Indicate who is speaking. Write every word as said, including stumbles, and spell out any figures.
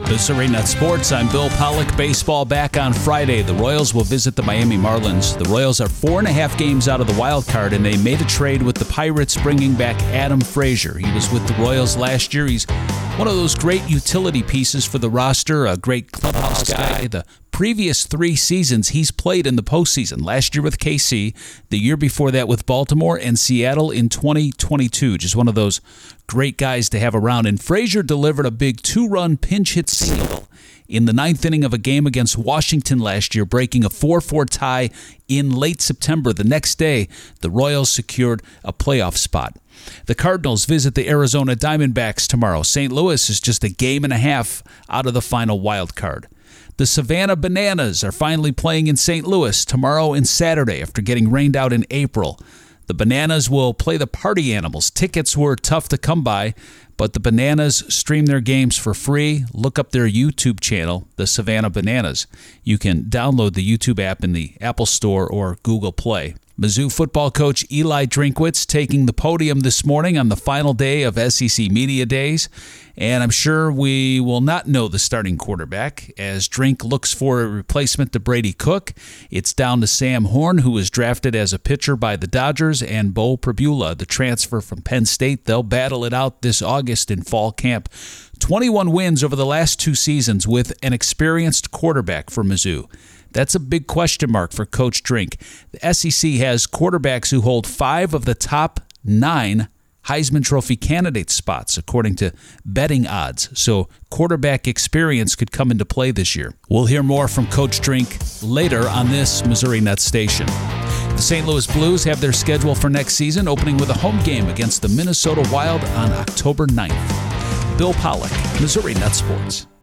Speaker 1: Missouri Net Sports, I'm Bill Pollock. Baseball back on Friday. The Royals will visit the Miami Marlins. The Royals are four and a half games out of the wild card, and they made a trade with the Pirates, bringing back Adam Frazier. He was with the Royals last year. He's one of those great utility pieces for the roster, a great clubhouse guy. The previous three seasons, he's played in the postseason. Last year with K C, the year before that with Baltimore, and Seattle in twenty twenty-two. Just one of those great guys to have around. And Frazier delivered a big two-run pinch hit single in the ninth inning of a game against Washington last year, breaking a four four tie in late September. The next day, the Royals secured a playoff spot. The Cardinals visit the Arizona Diamondbacks tomorrow. Saint Louis is just a game and a half out of the final wild card. The Savannah Bananas are finally playing in Saint Louis tomorrow and Saturday after getting rained out in April. The Bananas will play the Party Animals. Tickets were tough to come by, but the Bananas stream their games for free. Look up their YouTube channel, the Savannah Bananas. You can download the YouTube app in the Apple Store or Google Play. Mizzou football coach Eli Drinkwitz taking the podium this morning on the final day of S E C Media Days. And I'm sure we will not know the starting quarterback as Drink looks for a replacement to Brady Cook. It's down to Sam Horn, who was drafted as a pitcher by the Dodgers, and Bo Pribula, the transfer from Penn State. They'll battle it out this August in fall camp. twenty-one wins over the last two seasons with an experienced quarterback for Mizzou. That's a big question mark for Coach Drink. The S E C has quarterbacks who hold five of the top nine Heisman Trophy candidate spots, according to betting odds. So quarterback experience could come into play this year. We'll hear more from Coach Drink later on this Missouri Net station. The Saint Louis Blues have their schedule for next season, opening with a home game against the Minnesota Wild on October ninth. Bill Pollock, Missouri Net Sports.